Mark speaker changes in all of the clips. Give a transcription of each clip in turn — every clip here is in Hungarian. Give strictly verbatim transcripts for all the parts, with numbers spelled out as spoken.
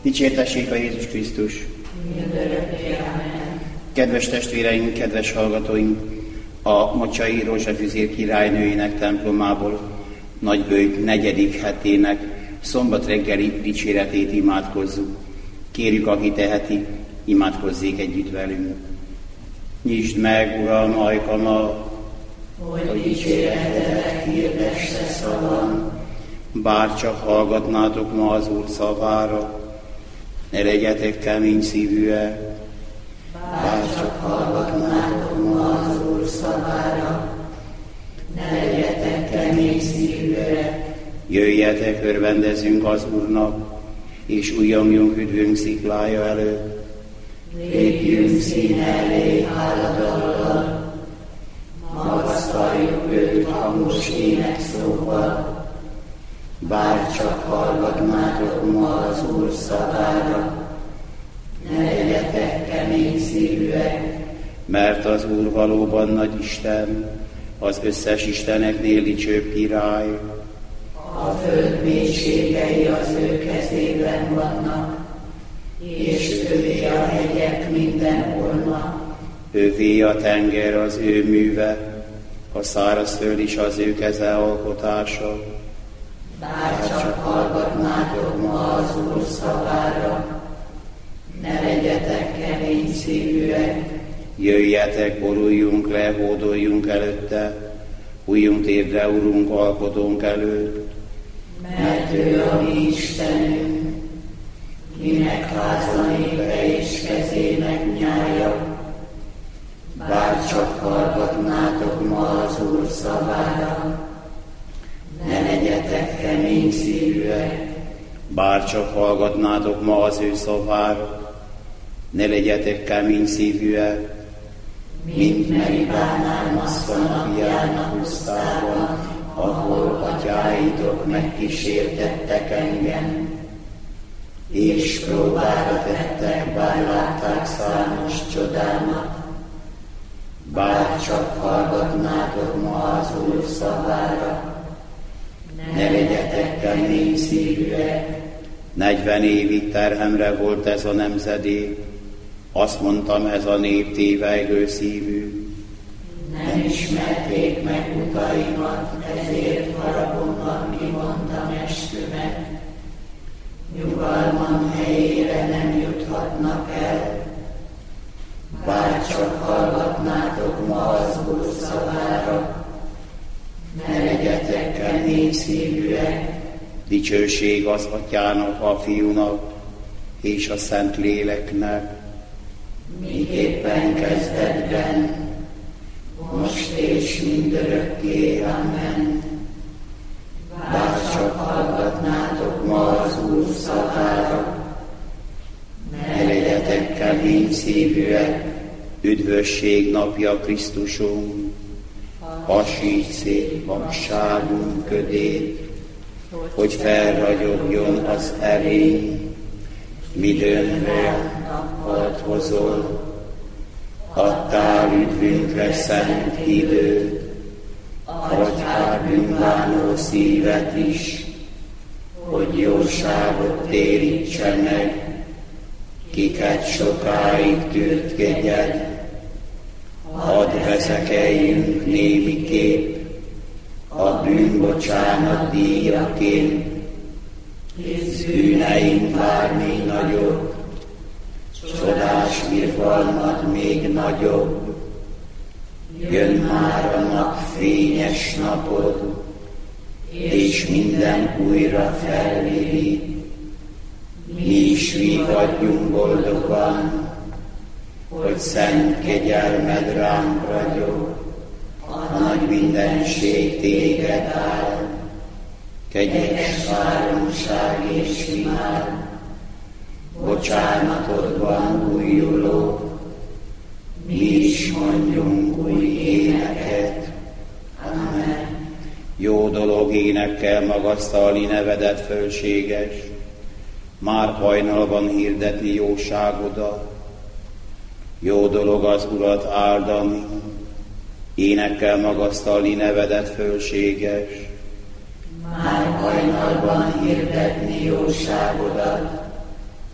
Speaker 1: Dicsértessék a Jézus Krisztus! Kedves testvéreink, kedves hallgatóink! A Mocsai Rózsafüzér királynőjének templomából Nagybőjt negyedik hetének szombat reggeli dicséretét imádkozzuk. Kérjük, aki teheti, imádkozzék együtt velünk. Nyisd meg, Uram, ajkamat, hogy dicséretedet hirdesse szavam. Bár csak hallgatnátok ma az Úr szavára, ne legyetek kemény szívűek. Bár csak hallgatnátok ma az Úr szavára, ne legyetek kemény szívűek. Jöjjetek, örvendezünk az Úrnak, és ujjongjunk üdvünk sziklája előtt. Lépjünk színe elé háladallal, magasztaljuk őt hangos énekszóval. Bár csak hallgatnátok ma az Úr szavára, ne legyetek kemény szívűek. Mert az Úr valóban nagy Isten, az összes isteneknél dicsőbb király. A föld mélységei az ő kezében vannak, és ővé a hegyek mindenhol. Ővé a tenger az ő műve, a szárazföld is az ő keze alkotása. Bár csak hallgatnátok ma az Úr szavára, ne legyetek kemény szívűek. Jöjjetek, boruljunk le, hódoljunk előtte, újjunk térdre, Urunk, alkotónk előtt. Mert ő a mi Istenünk, minek háza népe és kezének nyája. Bár csak hallgatnátok ma az Úr szavára, ne legyetek kemény szívűek. Bár csak hallgatnátok ma az ő szavára, ne legyetek kemény szívűek. Mint Meribánál Masszon napján a pusztában, ahol atyáitok megkísértettek engem, és próbára tettek, bár látták számos csodámat. Bár csak hallgatnátok ma az Úr szavára, ne legyetek kemény szívűek. Negyven évig terhemre volt ez a nemzedék, azt mondtam, ez a nép tévejlő szívű. Nem ismerték meg utaimat, ezért haragomban kimondtam eskümet. Nyugalmam helyére nem juthatnak el. Bár csak hallgatnátok ma az Úr szavára, ne legyetek kemény szívűek. Dicsőség az Atyának, a Fiúnak és a Szentléleknek, miképpen kezdetben, most és mindörökké. Amen. Bár csak hallgatnátok ma az Úr szavára, ne legyetek kemény szívűek. Üdvösség napja Krisztusunk, hasíts szét vakságunk ködét, hogy felragyogjon az erény, midőnre nappalt hozol. Adtál üdvünkre szent időt, adj hát bűnbánó szívet is, hogy jóságot térítse meg, kiket sokáig tűrt kegyed. Hadd veszekeljünk némiképp a bűnbocsánat díjaként, hisz bűneink vár még nagyobb, csodás irgalmad még nagyobb. Jön már a nap fényes napod, és minden újra felvidít. Mi is vigadjunk boldogan, hogy szent kegyelmed ránk ragyog. A nagy mindenség téged áll, kegyes váromság és imád. Bocsánatodban újuló, mi is mondjunk új éneket. Amen. Jó dolog énekkel magasztalni nevedet fölséges, már hajnalban hirdetni jóságodat. Jó dolog az Urat áldani, énekkel magasztalni nevedet fölséges, már hajnalban hirdetni jóságodat.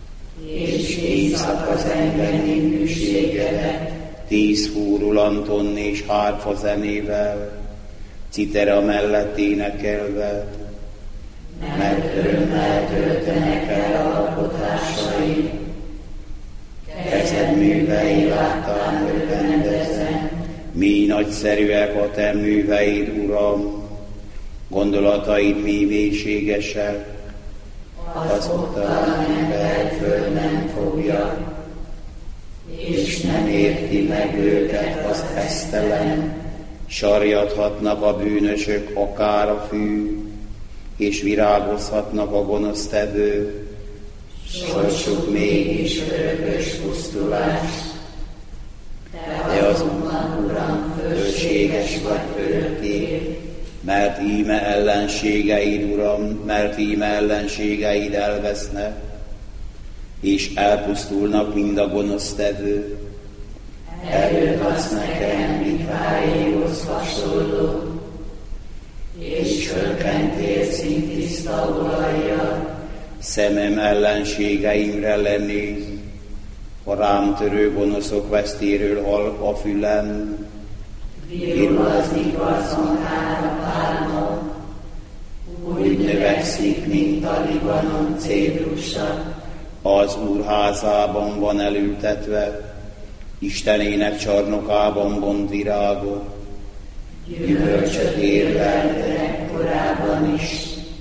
Speaker 1: és éjszaka zengeni műségedet. Tíz fúrulanton és hárfa zenével, citera mellett énekelve, mert örömmel töltenek el alkotásaid. Kezed művei láttán örvendezem, mi nagyszerűek a te műveid, Uram, gondolataid mi mélységesek, az ottalan ember föl nem fogja, és nem érti meg őket az esztelen. Sarjadhatnak a bűnösök akár a fű, és virágozhatnak a gonosztevő, sorsuk mégis örökös pusztulás. De azonban, Uram, fölséges vagy örökké, mert íme ellenségeid, Uram, mert íme ellenségeid elvesznek, és elpusztulnak mind a gonosztevő. Erőt adsz nekem Mikváéhoz hasonló, és fölkentél szintiszta olajjal. Szemem ellenségeimre lenéz, a rám törő gonoszok vesztéről hall a fülem. Virulazik azon három álmom, úgy növekszik, mint a Libanon cédrusa. Az Úr házában van elültetve, Istenének csarnokában bont virágot. Gyümölcsöt érleltenek korábban is,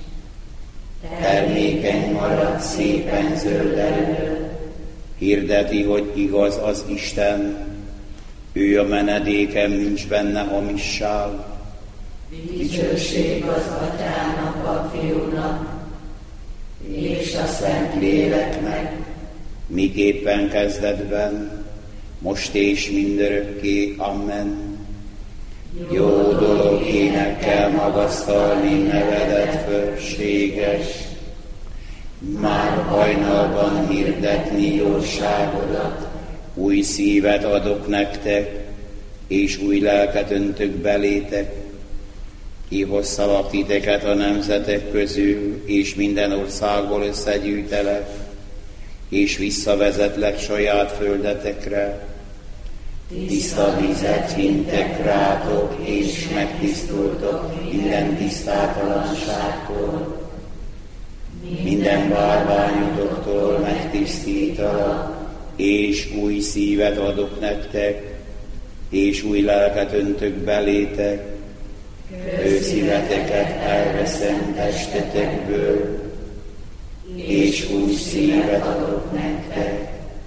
Speaker 1: termékeny marad szépen zöldelő. Hirdeti, hogy igaz az Isten, ő a menedékem, nincs benne hamisság. Dicsőség az Atyának, a Fiúnak, és a Szentléleknek, miképpen kezdetben, most és mindörökké. Amen. Jó dolog énekkel magasztalni nevedet, fölséges, már hajnalban hirdetni jóságodat. Új szívet adok nektek, és új lelket öntök belétek. Kihozzalak titeket a nemzetek közül, és minden országból összegyűjtelek, és visszavezetlek saját földetekre. Tiszta vizet hintek rátok, és megtisztultok minden tisztátalanságtól. Minden bárványotoktól megtisztítalak, és új szívet adok nektek, és új lelket öntök belétek. Kőszíveteket elveszem testetekből, és új szívet adok nektek.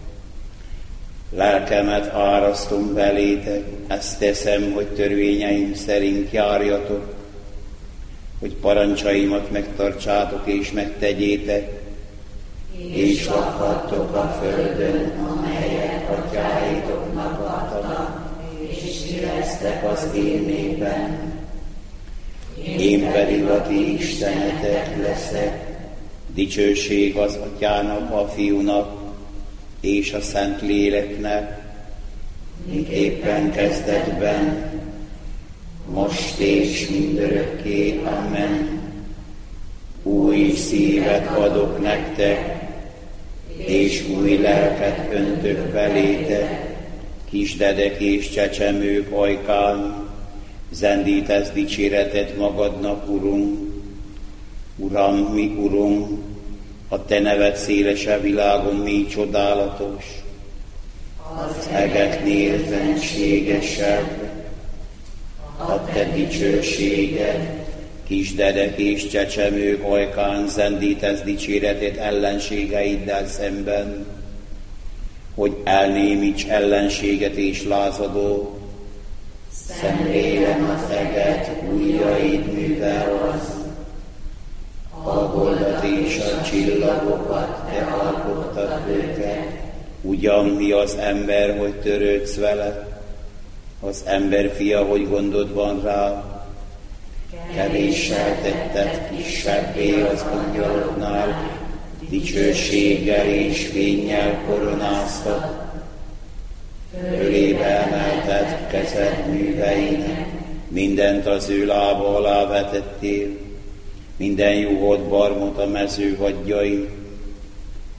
Speaker 1: Lelkemet árasztom belétek, ezt teszem, hogy törvényeim szerint járjatok, hogy parancsaimat megtartsátok és megtegyétek, és lakhattok a földön, amelyet atyáitoknak adtak, és ti lesztek az én népem. Én pedig a ti istenetek leszek. Dicsőség az Atyának, a Fiúnak, és a Szentléleknek, miképpen kezdetben, most és mindörökké. Amen. Új szívet adok nektek, és új lelket öntök belétek. Kisdedek és csecsemők ajkán, zendítesz dicséretet magadnak, Urunk. Uram, mi Urunk, a te neved szélesebb világon mi csodálatos, az egeknél fenségesebb, a te dicsőséged, kisdedek és csecsemők ajkán zendítesz dicséretet ellenségeiddel szemben, hogy elnémíts ellenséget és lázadót. Szemlélem az eget, ujjaid művel az, a holdat és a csillagokat, te alkottad őket. Ugyan mi az ember, hogy törődsz vele, az ember fia, hogy gondod van rá. Kevéssel tetted kisebbé az angyaloknál, dicsőséggel és fénnyel koronáztat. Fölébe emelted kezed műveinek, mindent az ő lába alá vetettél, minden juhot barmot a mező vadjai.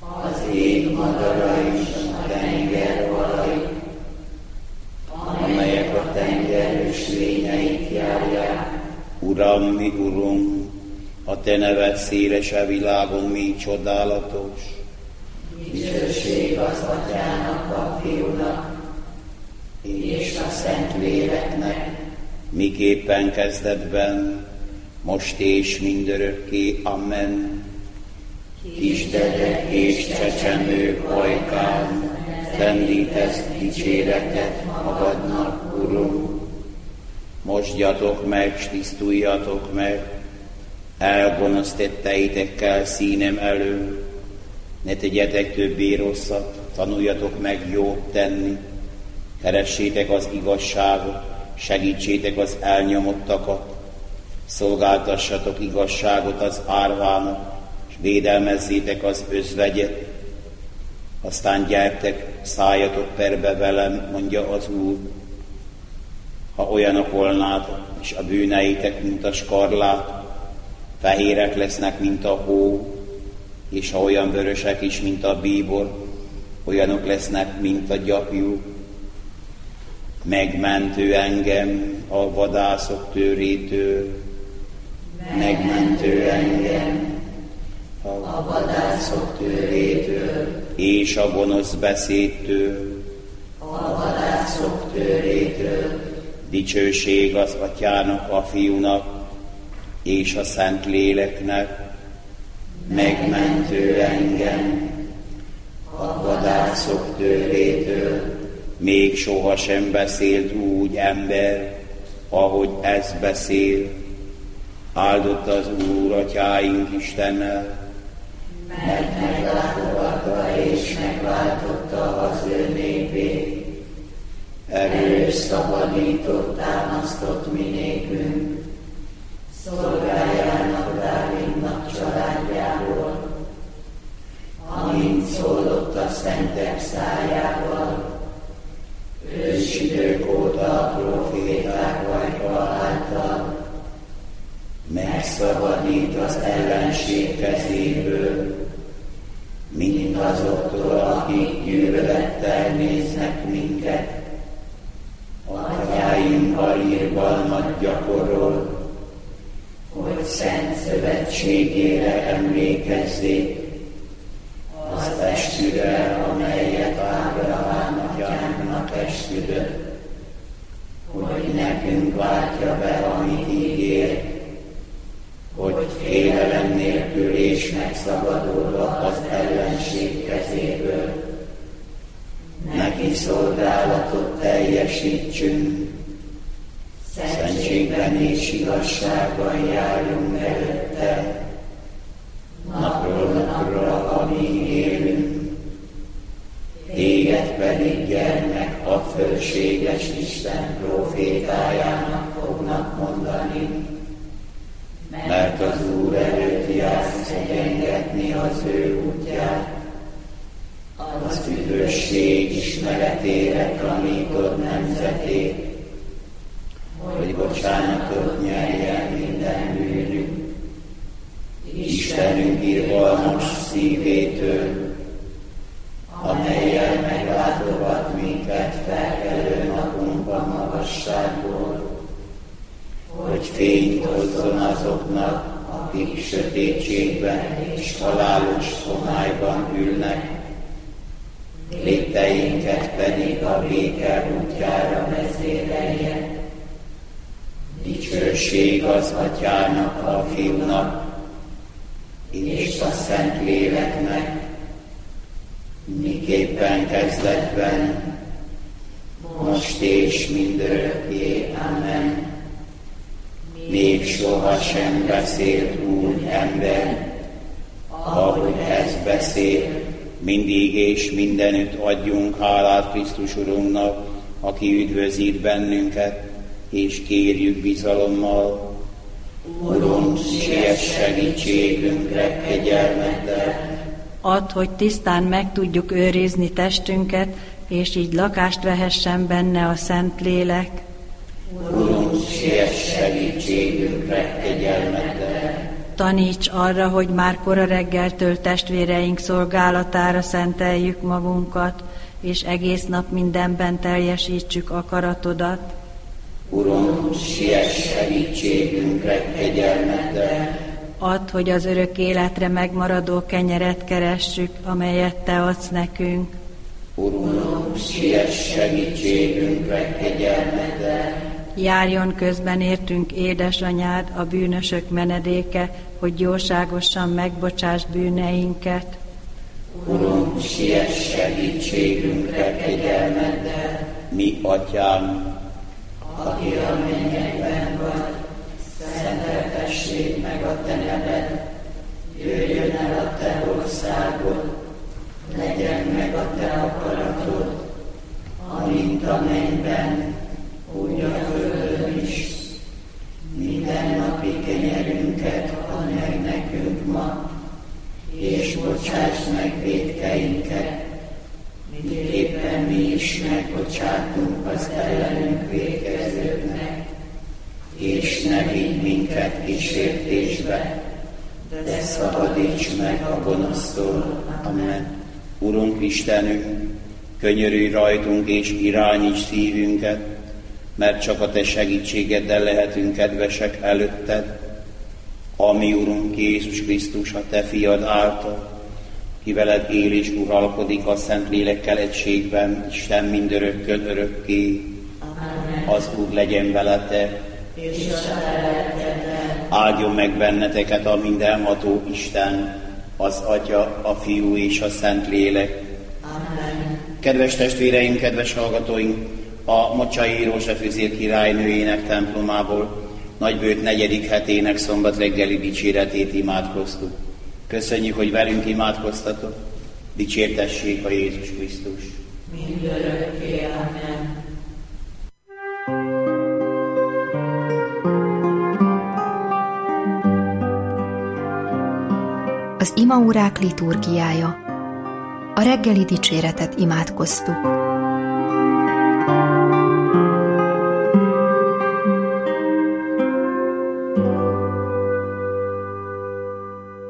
Speaker 1: az ég madara és a tenger halai, amelyek a tenger ösvényeit járják. Uram, mi Urunk, a Te neved széles a világon, mi csodálatos. Dicsőség az Atyának, a Fiúnak és a Szentléleknek, miképpen kezdetben, most és mindörökké. Amen. Kisdedek és csecsemők ajkán, szendítesz dicséretet magadnak, Urunk. Mosdjatok meg, s tisztuljatok meg, elgonosz tetteitekkel színem elő. Ne tegyetek többé rosszat, tanuljatok meg jót tenni. Keressétek az igazságot, segítsétek az elnyomottakat. Szolgáltassatok igazságot az árvának, és védelmezzétek az özvegyet. Aztán gyertek, szálljatok perbe velem, mondja az Úr. Ha olyanok volnátok, és a bűneitek, mint a skarlát, fehérek lesznek, mint a hó, és ha olyan vörösek is, mint a bíbor, olyanok lesznek, mint a gyapjú. Megmentő engem a vadászok tőrétől, megmentő engem a vadászok tőrétől, és a gonosz beszédtől, a vadászok tőrétől. Dicsőség az Atyának, a Fiúnak és a Szentléleknek, megmentő engem a vadászok tőrétől. Még sohasem beszélt úgy ember, ahogy ez beszél. Áldott az Úr, Atyáink Istennel, mert meglátogatta és megváltotta az ő népét. Erős, szabadított, támasztott mi nékünk, szolgájának, Dávidnak családjából, amint szólott a szentek szájával, ősidők óta a proféták ajka által. Megszabadít az ellenség kezéből, mindazoktól, akik gyűlölettel néznek minket. Atyáinkkal irgalmat gyakorol, hogy szent szövetségére emlékezzék, az esküre, amelyet Ábrahám atyánknak esküdött, hogy nekünk váltja be, amit ígér, hogy félelem nélkül és megszabadulva az ellenség kezéből neki szolgálatot teljesítsünk, szentségben és igazságban járjunk előtte, napról napra, amíg élünk. Téged pedig, gyermek, a fölséges Isten profétájának fognak mondani, mert az Úr előtt jársz egyengetni az ő útját, az üdvösség ismeretére tanítod nemzetét, hogy bocsánatot nyerjen minden bűnünk. Istenünk irgalmas szívétől, amellyel meglátogat minket felkelő napunkban magasságból, hogy fényt hozzon azoknak, akik sötétségben és halálos homályban ülnek, léteinket pedig a béke útjára vezérelje. Dicsőség az Atyának, a Fiúnak és a Szentléleknek, miképpen kezdetben, most és mindörökké. Amen. Még sohasem beszélt úgy ember, ahogy ez beszél. Mindig és mindenütt adjunk hálát Krisztus Urunknak, aki üdvözít bennünket, és kérjük bizalommal. Urunk, siess segítségünkre kegyelmeddel.
Speaker 2: Add, hogy tisztán meg tudjuk őrizni testünket, és így lakást vehessen benne a Szentlélek.
Speaker 1: Urunk, siess segítségünkre kegyelmeddel.
Speaker 2: taníts arra, hogy már kora reggeltől testvéreink szolgálatára szenteljük magunkat, és egész nap mindenben teljesítsük akaratodat.
Speaker 1: Uram, siess segítségünkre kegyelmeddel.
Speaker 2: Add, hogy az örök életre megmaradó kenyeret keressük, amelyet Te adsz nekünk.
Speaker 1: Uram, siess segítségünkre kegyelmeddel.
Speaker 2: Járjon közben értünk édesanyád, a bűnösök menedéke, hogy jóságosan megbocsáss bűneinket.
Speaker 1: Uram, siess segítségünkre kegyelmeddel. Mi atyám, aki a mennyekben vagy, szenteltessék meg a te neved, jöjjön el a te országod, legyen meg a te akaratod, amint a mennyben, úgy a földön is. Minden napi kenyerünket add meg nekünk ma, és bocsáss meg vétkeinket, miképpen mi is megbocsátunk az ellenünk vétkezőknek, és ne vigy minket kísértésbe, de szabadíts meg a gonosztól. Amen. Urunk Istenünk, könyörülj rajtunk és irányíts szívünket, mert csak a te segítségeddel lehetünk kedvesek előtted, ami Urunk Jézus Krisztus, a te fiad által, ki veled él és uralkodik a Szentlélekkel egységben, Isten mindörökkön örökké. Amen. Az Úr legyen veletek, és áldjon meg benneteket a mindenható Isten, az Atya, a Fiú és a Szentlélek. Amen. Kedves testvéreim, kedves hallgatóink, a Mocsai József Üzér királynőjének templomából nagybőjt negyedik hetének szombat reggeli dicséretét imádkoztuk. Köszönjük, hogy velünk imádkoztatok. Dicsértessék a Jézus Krisztus.
Speaker 3: Mindörökké. Amen.
Speaker 4: Az imaórák liturgiája. A reggeli dicséretet imádkoztuk.